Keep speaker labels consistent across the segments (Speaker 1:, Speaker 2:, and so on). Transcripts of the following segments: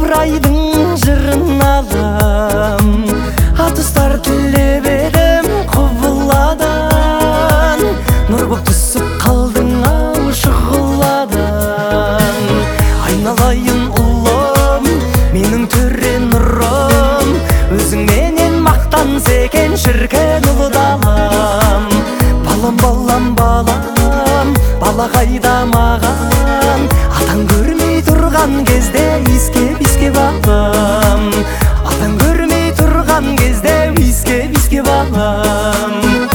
Speaker 1: ыбырайдың жырын алам, атыстар тілеп едім құбыладан, нұр боп түсіп қалдың ау шұғыладан. Айналайын ұлым, менің төрен нұрым, өзіңменен мақтан секен шіркен ұлы далам. Балам, балам, балам, бала қайда маған, атаң көрмей тұрған кезде иіскеп балам. Атаң көрмей тұрған кезде иіскеп балам.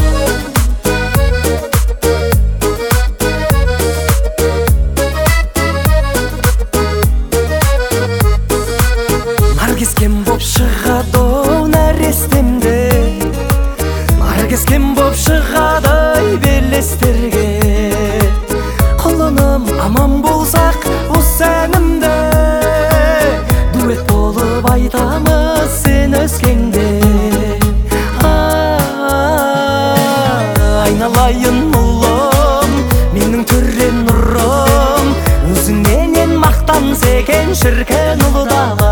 Speaker 1: Наркескен боп шығады оу нәрестемде, наркескен боп шығады белестерге. Құлыным аман болсақ осы әнімді, дуэт болып айтамыз сен өскенде. Айналайын ұлым, менің төрен нұрым, өзіңменен мақтан секен шіркен ұлы дала.